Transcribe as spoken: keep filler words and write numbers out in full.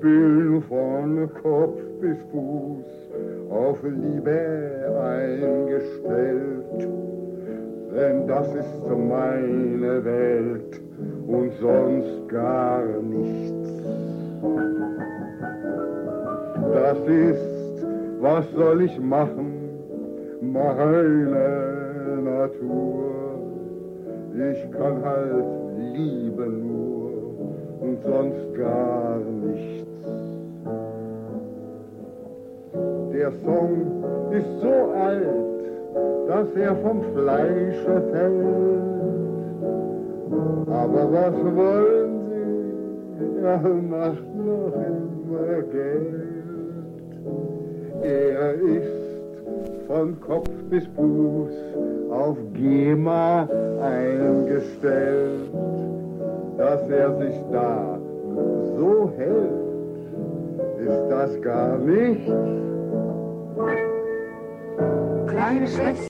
bin von Kopf bis Fuß auf Liebe eingestellt, denn das ist meine Welt und sonst gar nichts. Das ist, was soll ich machen, meine Natur. Ich kann halt lieben nur und sonst gar nichts. Der Song ist so alt, dass er vom Fleische fällt. Aber was wollen Sie? Er macht noch immer Geld. Er ist von Kopf bis Fuß auf GEMA eingestellt, dass er sich da so hält, ist das gar nichts. Kleine Schwester.